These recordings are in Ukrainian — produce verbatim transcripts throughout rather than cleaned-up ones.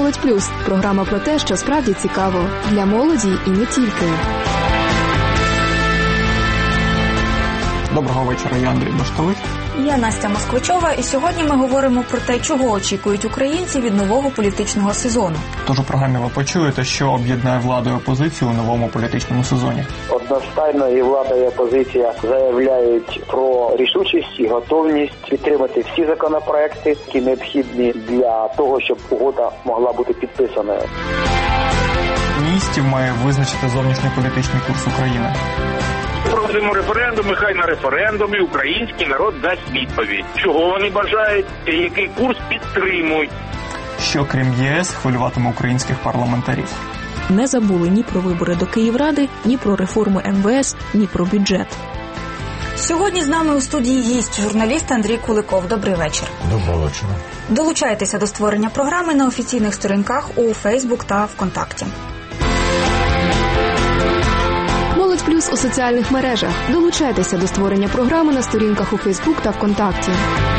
«Молодь плюс» – програма про те, що справді цікаво. Для молоді і не тільки. Доброго вечора, я Андрій Баштовий. Я Настя Москвичова, і сьогодні ми говоримо про те, чого очікують українці від нового політичного сезону. Тож у програмі ви почуєте, що об'єднає владу і опозицію у новому політичному сезоні. Одностайно і влада, і опозиція заявляють про рішучість і готовність підтримати всі законопроекти, які необхідні для того, щоб угода могла бути підписаною. Містів має визначити зовнішньополітичний курс України. Проведемо референдум, і хай на референдумі український народ дасть відповідь. Чого вони бажають, який курс підтримують. Що, крім ЄС, хвилюватиме українських парламентарів. Не забули ні про вибори до Київради, ні про реформи ем ве ес, ні про бюджет. Сьогодні з нами у студії гість, журналіст Андрій Куликов. Добрий вечір. Доброго вечора. Долучайтеся до створення програми на офіційних сторінках у Фейсбук та ВКонтакті. «Молодь плюс» у соціальних мережах. Долучайтеся до створення програми на сторінках у Фейсбук та ВКонтакті.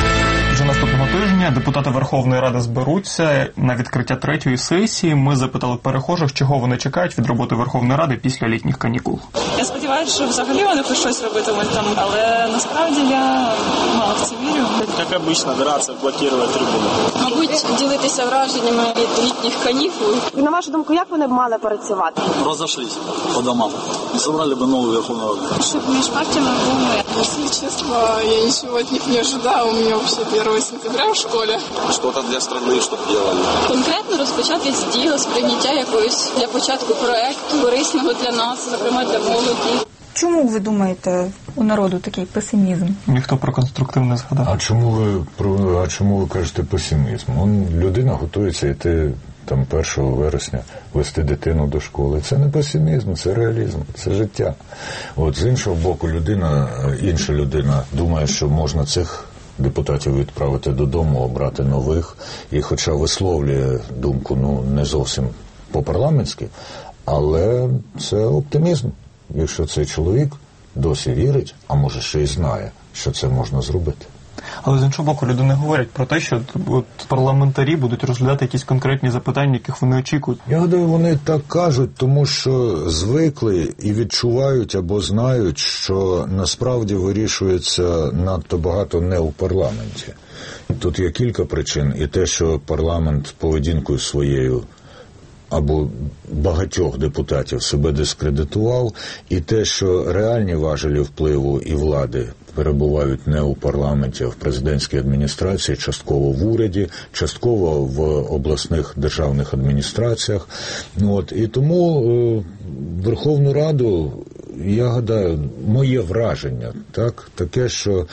Вже наступного тижня депутати Верховної Ради зберуться на відкриття третьої сесії. Ми запитали перехожих, чого вони чекають від роботи Верховної Ради після літніх канікул. Я сподіваюся, що взагалі вони хоч щось робитимуть там, але насправді я мало в це вірю. Як обично, драться, блокувати трибуну. Мабуть, ділитися враженнями від літніх канікул. На вашу думку, як вони б мали працювати? Розійшлися по домам і зібрали б нову Верховну Раду. Щоб між партіями був мир. Если честно, я ничего от них не ожидаю. У меня вообще первого сентября в школе. Что-то для страны, щоб делали. Конкретно розпочати з діла, з прийняття якогось для початку проекту, корисного для нас, зокрема для молоді. Чому, ви думаєте, у народу такий песимізм? Ніхто про конструктив не згадав. А чому ви, про, а чому ви кажете песимізм? Он, людина готується йти там першого вересня, вести дитину до школи. Це не песимізм, це реалізм, це життя. От з іншого боку, людина, інша людина думає, що можна цих депутатів відправити додому, обрати нових, і хоча висловлює думку, ну, не зовсім по-парламентськи, але це оптимізм. Якщо цей чоловік досі вірить, а може ще й знає, що це можна зробити. Але з іншого боку, люди не говорять про те, що от парламентарі будуть розглядати якісь конкретні запитання, яких вони очікують. Я гадаю, вони так кажуть, тому що звикли і відчувають або знають, що насправді вирішується надто багато не у парламенті. Тут є кілька причин. І те, що парламент поведінкою своєю або багатьох депутатів себе дискредитував, і те, що реальні важелі впливу і влади перебувають не у парламенті, а в президентській адміністрації, частково в уряді, частково в обласних державних адміністраціях. От, і тому е, Верховну Раду, я гадаю, моє враження, так, таке, що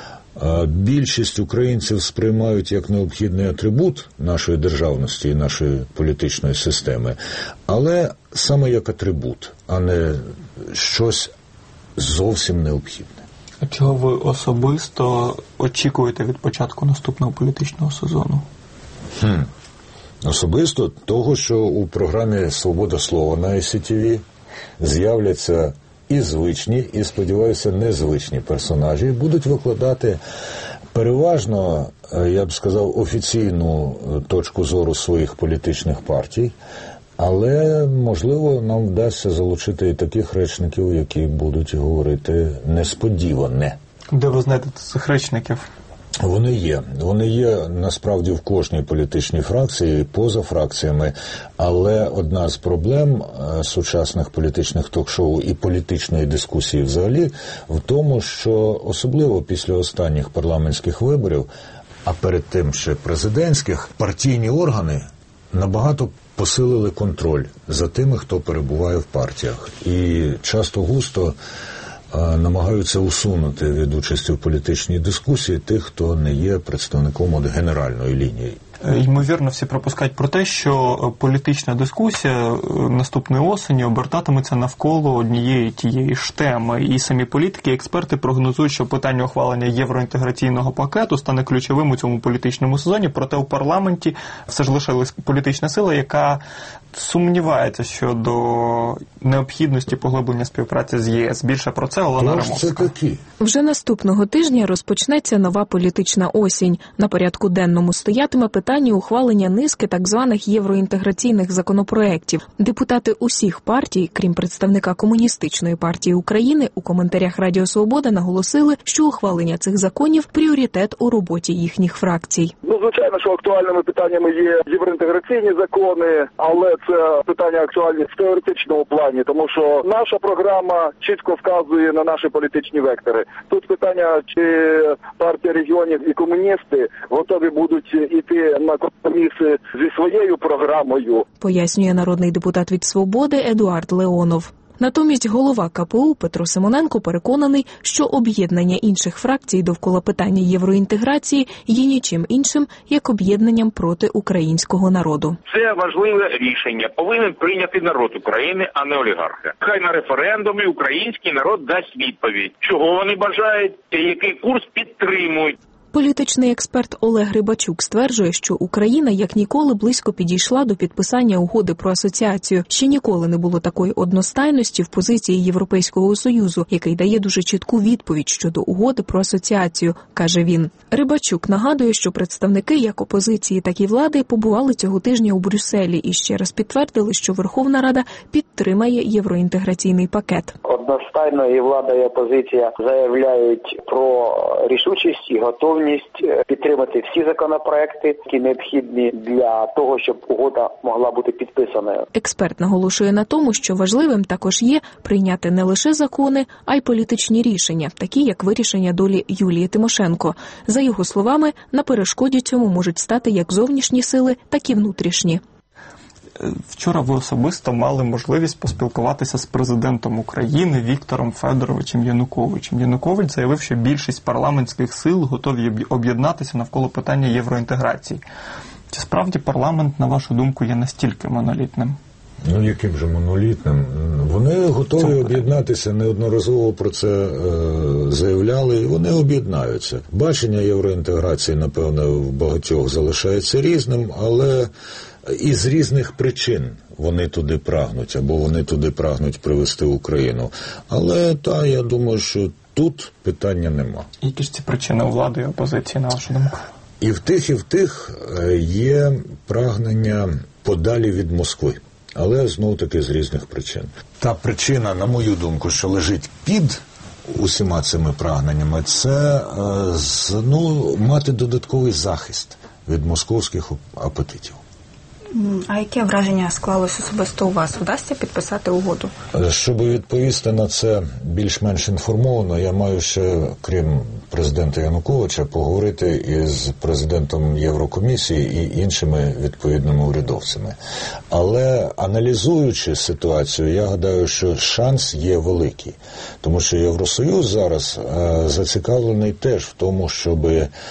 більшість українців сприймають як необхідний атрибут нашої державності і нашої політичної системи, але саме як атрибут, а не щось зовсім необхідне. А чого ви особисто очікуєте від початку наступного політичного сезону? Хм. Особисто того, що у програмі «Свобода слова» на ай сі ті ві з'являться і звичні, і, сподіваюся, незвичні персонажі, будуть викладати переважно, я б сказав, офіційну точку зору своїх політичних партій, але, можливо, нам вдасться залучити і таких речників, які будуть говорити несподіване. Де ви знаєте цих речників? Вони є. Вони є, насправді, в кожній політичній фракції, поза фракціями, але одна з проблем сучасних політичних ток-шоу і політичної дискусії взагалі в тому, що особливо після останніх парламентських виборів, а перед тим ще президентських, партійні органи набагато посилили контроль за тими, хто перебуває в партіях. І часто-густо намагаються усунути від участі в політичній дискусії тих, хто не є представником от генеральної лінії. Ймовірно, всі пропускають про те, що політична дискусія наступної осені обертатиметься навколо однієї тієї ж теми. І самі політики, експерти прогнозують, що питання ухвалення євроінтеграційного пакету стане ключовим у цьому політичному сезоні. Проте у парламенті все ж лишилась політична сила, яка сумнівається щодо необхідності поглиблення співпраці з ЄС. Більше про це Олена Римовська. Це такі. Вже наступного тижня розпочнеться нова політична осінь. На порядку денному стоятиме питання ухвалення низки так званих євроінтеграційних законопроєктів. Депутати усіх партій, крім представника Комуністичної партії України, у коментарях Радіо Свобода наголосили, що ухвалення цих законів – пріоритет у роботі їхніх фракцій. Ну, звичайно, що актуальними питаннями є євроінтеграційні закони, але це питання актуальні в теоретичному плані, тому що наша програма чітко вказує на наші політичні вектори. Тут питання, чи партія регіонів і комуністи готові будуть йти на компроміси зі своєю програмою. Пояснює народний депутат від «Свободи» Едуард Леонов. Натомість голова ка пе у Петро Симоненко переконаний, що об'єднання інших фракцій довкола питання євроінтеграції є нічим іншим, як об'єднанням проти українського народу. Це важливе рішення повинен прийняти народ України, а не олігархи. Хай на референдумі український народ дасть відповідь, чого вони бажають, який курс підтримують. Політичний експерт Олег Рибачук стверджує, що Україна як ніколи близько підійшла до підписання угоди про асоціацію. Ще ніколи не було такої одностайності в позиції Європейського Союзу, який дає дуже чітку відповідь щодо угоди про асоціацію, каже він. Рибачук нагадує, що представники як опозиції, так і влади побували цього тижня у Брюсселі і ще раз підтвердили, що Верховна Рада підтримає євроінтеграційний пакет. Одностайно і влада, і опозиція заявляють про рішучість і готовність підтримати всі законопроекти, які необхідні для того, щоб угода могла бути підписаною. Експерт наголошує на тому, що важливим також є прийняти не лише закони, а й політичні рішення, такі як вирішення долі Юлії Тимошенко. За його словами, на перешкоді цьому можуть стати як зовнішні сили, так і внутрішні. Вчора ви особисто мали можливість поспілкуватися з президентом України Віктором Федоровичем Януковичем. Янукович заявив, що більшість парламентських сил готові об'єднатися навколо питання євроінтеграції. Чи справді парламент, на вашу думку, є настільки монолітним? Ну, яким же монолітним? Вони готові об'єднатися, неодноразово про це е, заявляли, і вони об'єднаються. Бачення євроінтеграції, напевно, в багатьох залишається різним, але із різних причин вони туди прагнуть, або вони туди прагнуть привести Україну. Але, та, я думаю, що тут питання нема. Які ж ці причини у влади і опозиції, на вашу думку? І в тих, і в тих є прагнення подалі від Москви. Але, знов-таки, з різних причин. Та причина, на мою думку, що лежить під усіма цими прагненнями, це ну, мати додатковий захист від московських апетитів. А яке враження склалось особисто у вас? Вдасться підписати угоду? Щоб відповісти на це більш-менш інформовано, я маю ще, крім президента Януковича, поговорити із президентом Єврокомісії і іншими відповідними урядовцями. Але аналізуючи ситуацію, я гадаю, що шанс є великий. Тому що Євросоюз зараз е, зацікавлений теж в тому, щоб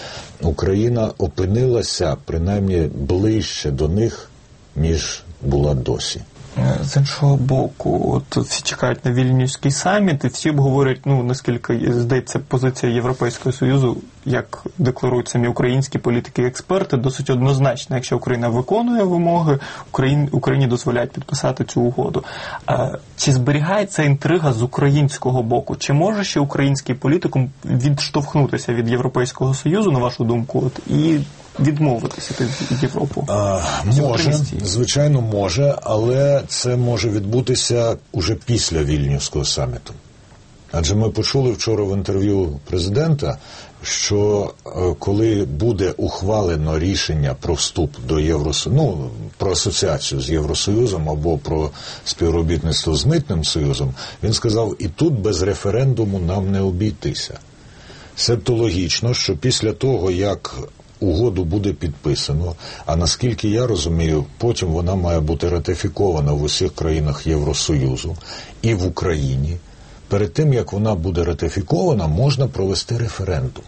Україна опинилася принаймні ближче до них, ніж була досі. З іншого боку, от всі чекають на Вільнюський саміт, і всі обговорюють, ну, наскільки, здається, позиція Європейського Союзу, як декларують самі українські політики і експерти, досить однозначна. Якщо Україна виконує вимоги, Україні, Україні дозволяють підписати цю угоду. А, чи зберігається інтрига з українського боку? Чи може ще український політикум відштовхнутися від Європейського Союзу, на вашу думку, от, і відмовитися від Європи? А, може, звичайно, може, але це може відбутися уже після Вільнюського саміту. Адже ми почули вчора в інтерв'ю президента, що коли буде ухвалено рішення про вступ до Євросоюзу, ну, про асоціацію з Євросоюзом або про співробітництво з Митним Союзом, він сказав, і тут без референдуму нам не обійтися. Себто логічно, що після того, як угоду буде підписано, а наскільки я розумію, потім вона має бути ратифікована в усіх країнах Євросоюзу і в Україні. Перед тим, як вона буде ратифікована, можна провести референдум.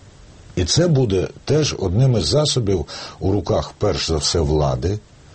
І це буде теж одним із засобів у руках, перш за все, влади,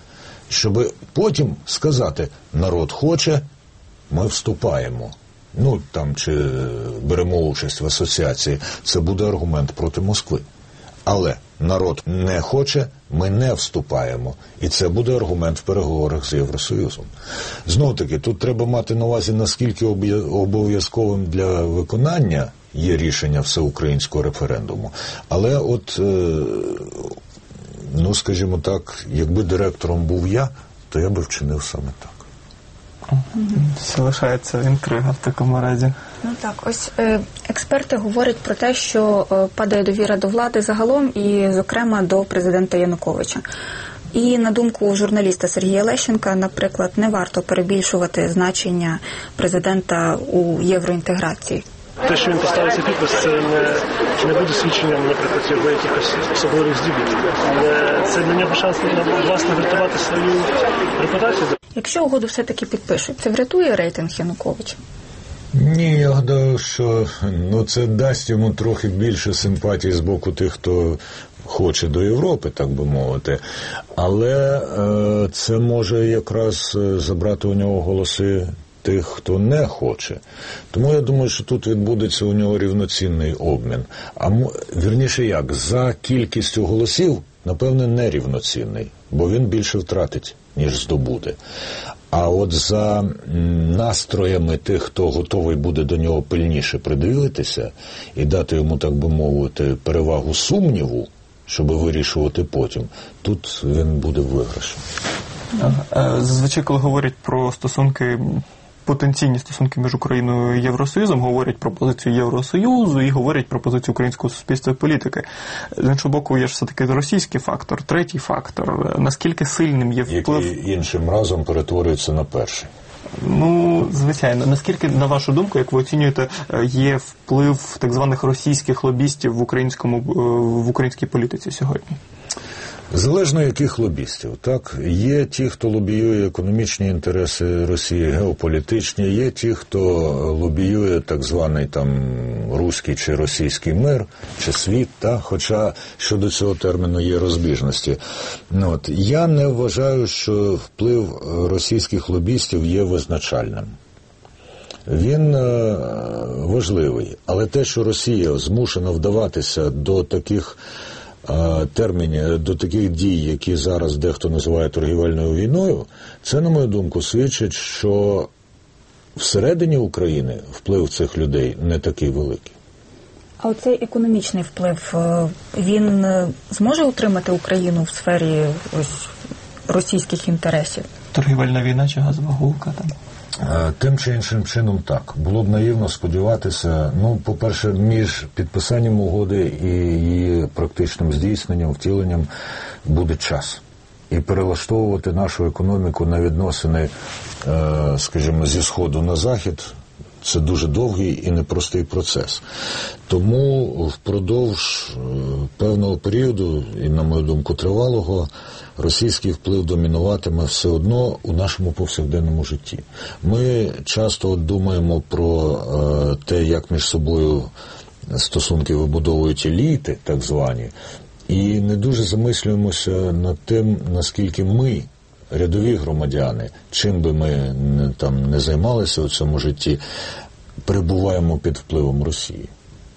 щоб потім сказати, народ хоче, ми вступаємо. Ну, там, чи беремо участь в асоціації. Це буде аргумент проти Москви. Але народ не хоче, Ми не вступаємо. І це буде аргумент в переговорах з Євросоюзом. Знову-таки, тут треба мати на увазі, наскільки обов'язковим для виконання є рішення всеукраїнського референдуму. Але от, ну, скажімо так, якби директором був я, то я би вчинив саме так. Залишається інтрига в такому разі. Ну так, ось е, експерти говорять про те, що е, падає довіра до влади загалом і, зокрема, до президента Януковича. І, на думку журналіста Сергія Лещенка, наприклад, не варто перебільшувати значення президента у євроінтеграції. Те, що він поставився підпис, це не, не буде свідченням, наприклад, його якихось особливих здібностей. Але це для нього шанс, власне, врятувати свою репутацію. Якщо угоду все-таки підпишуть, це врятує рейтинг Януковича? Ні, я гадаю, що ну, це дасть йому трохи більше симпатії з боку тих, хто хоче до Європи, так би мовити. Але е, це може якраз забрати у нього голоси тих, хто не хоче. Тому я думаю, що тут відбудеться у нього рівноцінний обмін. А вірніше як, за кількістю голосів, напевне, нерівноцінний, бо він більше втратить, ніж здобуде. А от за настроями тих, хто готовий буде до нього пильніше придивитися і дати йому, так би мовити, перевагу сумніву, щоб вирішувати потім, тут він буде в виграші. Зазвичай, коли говорять про стосунки, потенційні стосунки між Україною і Євросоюзом, говорять про позицію Євросоюзу і говорять про позицію українського суспільства і політики. З іншого боку, є ж все-таки російський фактор, третій фактор. Наскільки сильним є вплив... Який іншим разом перетворюється на перший. Ну, звичайно. Наскільки, на вашу думку, як ви оцінюєте, є вплив так званих російських лобістів в українському, в українській політиці сьогодні? Залежно яких лобістів, так? Є ті, хто лобіює економічні інтереси Росії, геополітичні, є ті, хто лобіює так званий там руський чи російський мир, чи світ, так? Хоча щодо цього терміну є розбіжності. Ну, от. Я не вважаю, що вплив російських лобістів є визначальним. Він е, важливий, але те, що Росія змушена вдаватися до таких терміні, до таких дій, які зараз дехто називає торгівельною війною, це, на мою думку, свідчить, що всередині України вплив цих людей не такий великий. А оцей економічний вплив, він зможе утримати Україну в сфері ось російських інтересів? Торгівельна війна чи газова гулка там? Тим чи іншим чином так. Було б наївно сподіватися, ну, по-перше, між підписанням угоди і її практичним здійсненням, втіленням буде час. І перелаштовувати нашу економіку на відносини, скажімо, зі Сходу на Захід – це дуже довгий і непростий процес. Тому впродовж певного періоду, і, на мою думку, тривалого, російський вплив домінуватиме все одно у нашому повсякденному житті. Ми часто думаємо про е, те, як між собою стосунки вибудовують еліти, так звані, і не дуже замислюємося над тим, наскільки ми, рядові громадяни, чим би ми не, там, не займалися у цьому житті, перебуваємо під впливом Росії.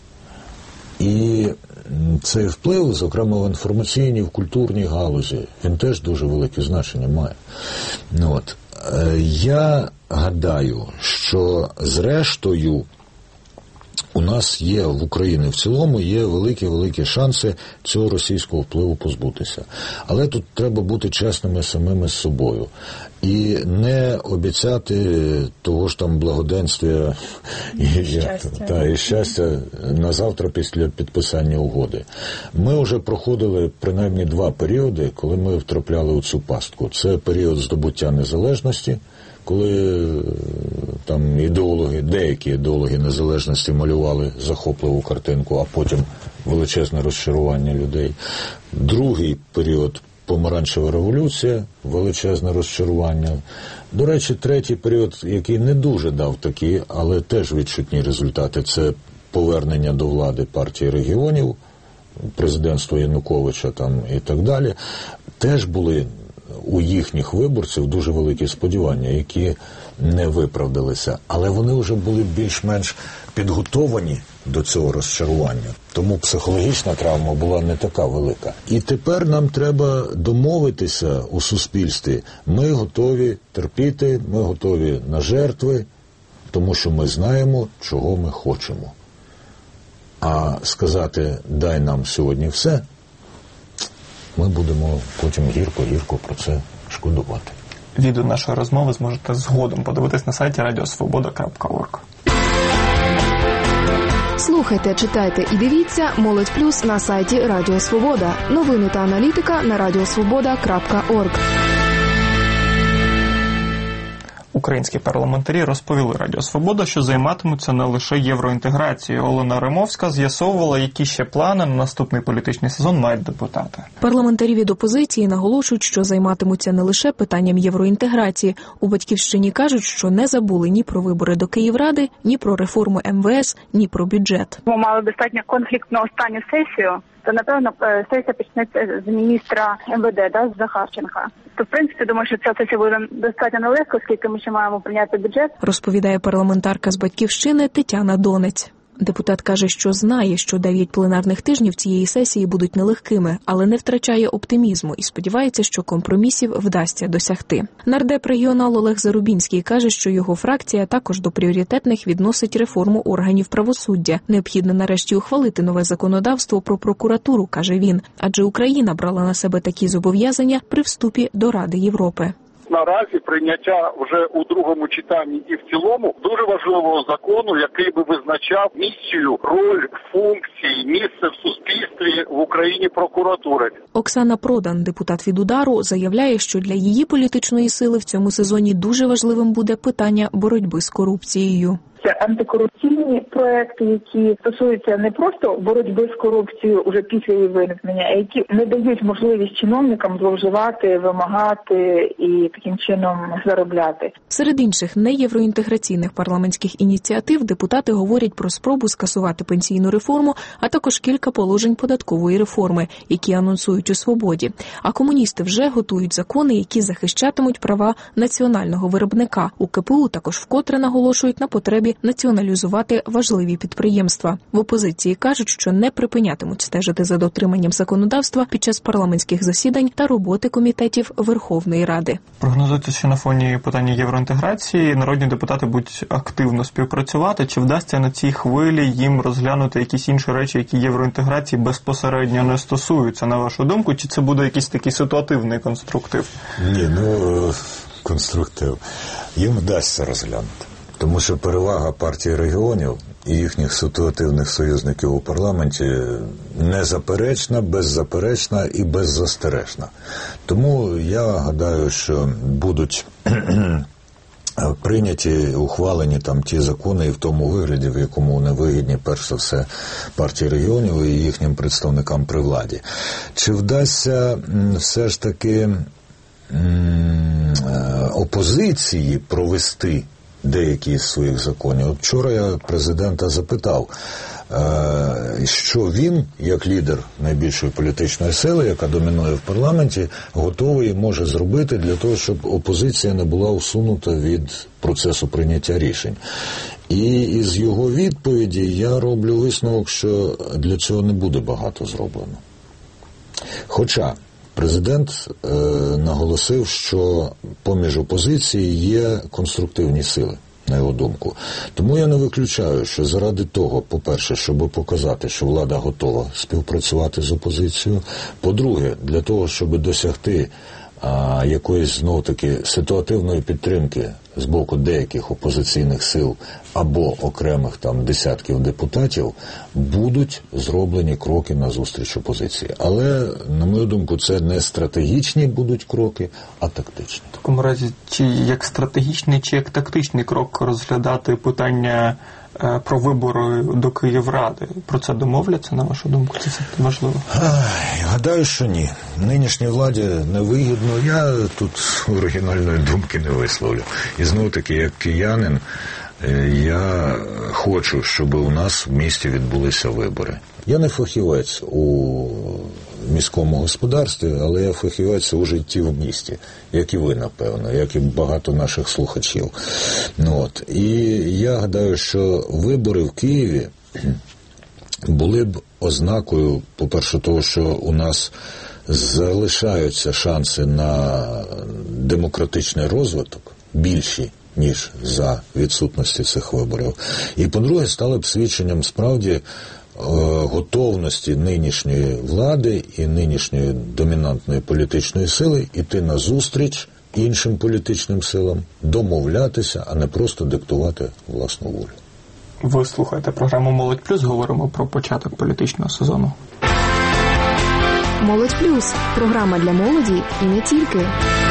І цей вплив, зокрема в інформаційній, в культурній галузі, він теж дуже велике значення має. Ну, от. Я гадаю, що зрештою у нас є в Україні в цілому є великі-великі шанси цього російського впливу позбутися. Але тут треба бути чесними самими з собою. І не обіцяти того ж там благоденствия і щастя, та, і щастя на завтра після підписання угоди. Ми вже проходили принаймні два періоди, коли ми втрапляли у цю пастку. Це період здобуття незалежності, коли там ідеологи, деякі ідеологи незалежності малювали захопливу картинку, а потім величезне розчарування людей. Другий період – помаранчева революція, величезне розчарування. До речі, третій період, який не дуже дав такі, але теж відчутні результати – це повернення до влади партії регіонів, президентство Януковича там і так далі, теж були у їхніх виборців дуже великі сподівання, які не виправдалися, але вони вже були більш-менш підготовані до цього розчарування. Тому психологічна травма була не така велика. І тепер нам треба домовитися у суспільстві. Ми готові терпіти, ми готові на жертви, тому що ми знаємо, чого ми хочемо. А сказати «дай нам сьогодні все», ми будемо потім гірко-гірко про це шкодувати. Відео нашої розмови зможете згодом подивитись на сайті радіо свобода крапка орг. Слухайте, читайте і дивіться «Молодь Плюс» на сайті Радіо Свобода. Новини та аналітика на радіо свобода крапка орг. Українські парламентарі розповіли Радіо Свобода, що займатимуться не лише євроінтеграцією. Олена Римовська з'ясовувала, які ще плани на наступний політичний сезон мають депутати. Парламентарі від опозиції наголошують, що займатимуться не лише питанням євроінтеграції. У «Батьківщині» кажуть, що не забули ні про вибори до Київради, ні про реформу ем ве ес, ні про бюджет. Ми мали достатньо конфліктну останню сесію. То, напевно, сесія почнеться з міністра ем ве де, да, з Захарченка. То, в принципі, думаю, що ця сесія буде достатньо нелегко, оскільки ми ще маємо прийняти бюджет. Розповідає парламентарка з «Батьківщини» Тетяна Донець. Депутат каже, що знає, що дев'ять пленарних тижнів цієї сесії будуть нелегкими, але не втрачає оптимізму і сподівається, що компромісів вдасться досягти. Нардеп-регіонал Олег Зарубінський каже, що його фракція також до пріоритетних відносить реформу органів правосуддя. Необхідно нарешті ухвалити нове законодавство про прокуратуру, каже він, адже Україна брала на себе такі зобов'язання при вступі до Ради Європи. Наразі прийняття вже у другому читанні і в цілому дуже важливого закону, який би визначав місію, роль, функції, місце в суспільстві в Україні прокуратури. Оксана Продан, депутат від «Удару», заявляє, що для її політичної сили в цьому сезоні дуже важливим буде питання боротьби з корупцією. Це антикорупційні проекти, які стосуються не просто боротьби з корупцією уже після її виникнення, а які не дають можливість чиновникам зловживати, вимагати і таким чином заробляти. Серед інших неєвроінтеграційних парламентських ініціатив депутати говорять про спробу скасувати пенсійну реформу, а також кілька положень податкової реформи, які анонсують у «Свободі». А комуністи вже готують закони, які захищатимуть права національного виробника. У ка пе у також вкотре наголошують на потребі націоналізувати важливі підприємства. В опозиції кажуть, що не припинятимуть стежити за дотриманням законодавства під час парламентських засідань та роботи комітетів Верховної Ради. Прогнозується, що на фоні питання євроінтеграції народні депутати будуть активно співпрацювати. Чи вдасться на цій хвилі їм розглянути якісь інші речі, які євроінтеграції безпосередньо не стосуються, на вашу думку? Чи це буде якийсь такий ситуативний конструктив? Ні, ну, конструктив. Їм вдасться розглянути. Тому що перевага партії регіонів і їхніх ситуативних союзників у парламенті незаперечна, беззаперечна і беззастережна. Тому я гадаю, що будуть прийняті, ухвалені там ті закони і в тому вигляді, в якому вони вигідні, перш за все, партії регіонів і їхнім представникам при владі. Чи вдасться все ж таки опозиції провести деякі з своїх законів? От вчора я президента запитав, що він, як лідер найбільшої політичної сили, яка домінує в парламенті, готовий і може зробити для того, щоб опозиція не була усунута від процесу прийняття рішень. І із його відповіді я роблю висновок, що для цього не буде багато зроблено. Хоча президент е, наголосив, що поміж опозиції є конструктивні сили, на його думку. Тому я не виключаю, що заради того, по-перше, щоб показати, що влада готова співпрацювати з опозицією, по-друге, для того, щоб досягти а, якоїсь, знову-таки, ситуативної підтримки з боку деяких опозиційних сил або окремих там десятків депутатів, будуть зроблені кроки на зустріч опозиції. Але, на мою думку, це не стратегічні будуть кроки, а тактичні. В такому разі, чи як стратегічний, чи як тактичний крок розглядати питання е, про вибори до Київради? Про це домовляться, на вашу думку? Це важливо? Ай, гадаю, що ні. Нинішній владі невигідно. Я тут оригінальної думки не висловлю. І знову-таки, як киянин, я хочу, щоб у нас в місті відбулися вибори. Я не фахівець у міському господарстві, але я фахівець у житті в місті, як і ви, напевно, як і багато наших слухачів. Ну, от. І я гадаю, що вибори в Києві були б ознакою, по-перше, того, що у нас залишаються шанси на демократичний розвиток більші, ніж за відсутності цих виборів. І, по-друге, стали б свідченням справді готовності нинішньої влади і нинішньої домінантної політичної сили йти на зустріч іншим політичним силам, домовлятися, а не просто диктувати власну волю. Ви слухаєте програму «Молодь плюс», говоримо про початок політичного сезону. «Молодь плюс» – програма для молоді і не тільки.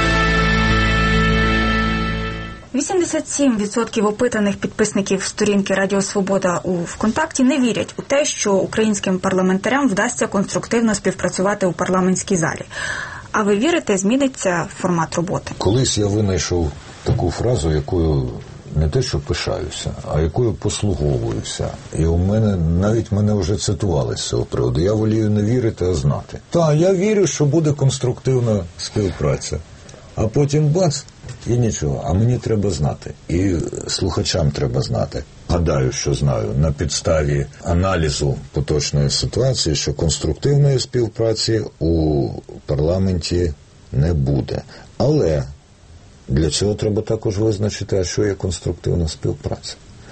вісімдесят сім відсотків опитаних підписників сторінки Радіо Свобода у ВКонтакті не вірять у те, що українським парламентарям вдасться конструктивно співпрацювати у парламентській залі. А ви вірите, зміниться формат роботи? Колись я винайшов таку фразу, якою не те, що пишаюся, а якою послуговуюся. І у мене, навіть мене вже цитували з цього приводу. Я волію не вірити, а знати. Та, я вірю, що буде конструктивна співпраця. А потім бац, і нічого. А мені треба знати. І слухачам треба знати. Гадаю, що знаю, на підставі аналізу поточної ситуації, що конструктивної співпраці у парламенті не буде. Але для цього треба також визначити, а що є конструктивна співпраця.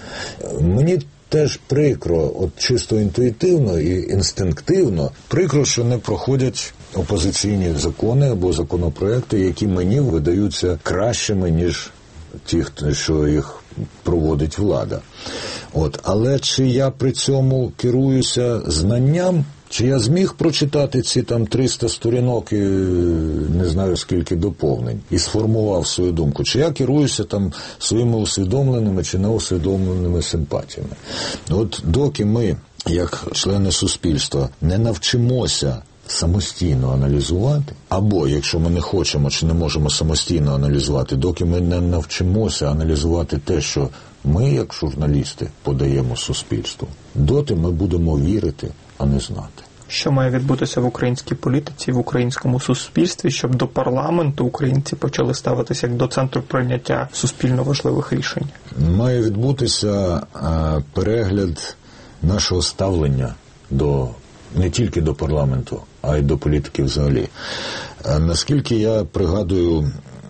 Мені теж прикро, от чисто інтуїтивно і інстинктивно, прикро, що не проходять опозиційні закони або законопроекти, які мені видаються кращими, ніж ті, що їх проводить влада. От. Але чи я при цьому керуюся знанням, чи я зміг прочитати ці там триста сторінок і не знаю скільки доповнень і сформував свою думку, чи я керуюся там своїми усвідомленими чи неусвідомленими симпатіями. От доки ми, як члени суспільства, не навчимося самостійно аналізувати, або, якщо ми не хочемо чи не можемо самостійно аналізувати, доки ми не навчимося аналізувати те, що ми, як журналісти, подаємо суспільству, доти ми будемо вірити, а не знати. Що має відбутися в українській політиці, в українському суспільстві, щоб до парламенту українці почали ставитися як до центру прийняття суспільно важливих рішень? Має відбутися а, перегляд нашого ставлення до не тільки до парламенту, а й до політики взагалі. А, наскільки я пригадую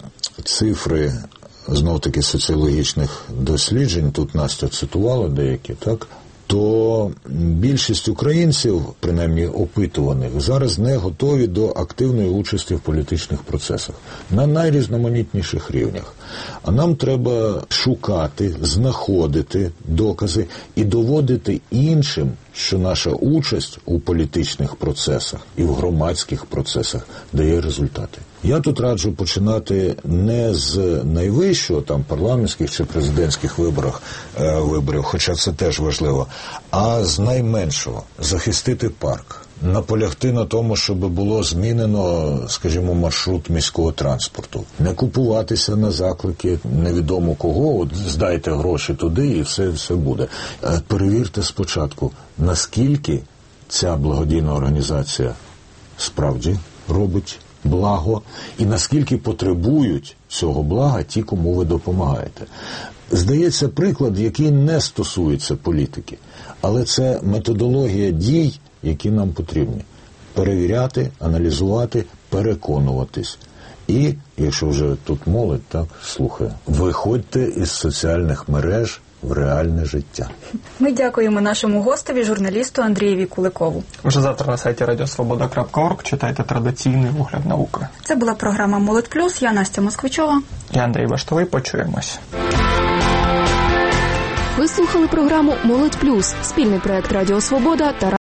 цифри, знов-таки, соціологічних досліджень, тут Настя цитувала деякі, так, то більшість українців, принаймні опитуваних, зараз не готові до активної участі в політичних процесах на найрізноманітніших рівнях. А нам треба шукати, знаходити докази і доводити іншим, що наша участь у політичних процесах і в громадських процесах дає результати. Я тут раджу починати не з найвищого, там, парламентських чи президентських виборах, е, виборів, хоча це теж важливо, а з найменшого – захистити парк. Наполягти на тому, щоб було змінено, скажімо, маршрут міського транспорту. Не купуватися на заклики невідомо кого, от здайте гроші туди і все, все буде. Перевірте спочатку, наскільки ця благодійна організація справді робить благо і наскільки потребують цього блага ті, кому ви допомагаєте. Здається, приклад, який не стосується політики, але це методологія дій, які нам потрібні. Перевіряти, аналізувати, переконуватись. І, якщо вже тут молодь, так, слухає, виходьте із соціальних мереж в реальне життя. Ми дякуємо нашому гостеві, журналісту Андрієві Куликову. Вже завтра на сайті радіо свобода крапка орг читайте традиційний огляд науки. Це була програма «Молодь плюс». Я Настя Москвичова. Я Андрій Баштовий. Почуємось. Ви слухали програму «Молодь плюс» – спільний проект Радіо Свобода та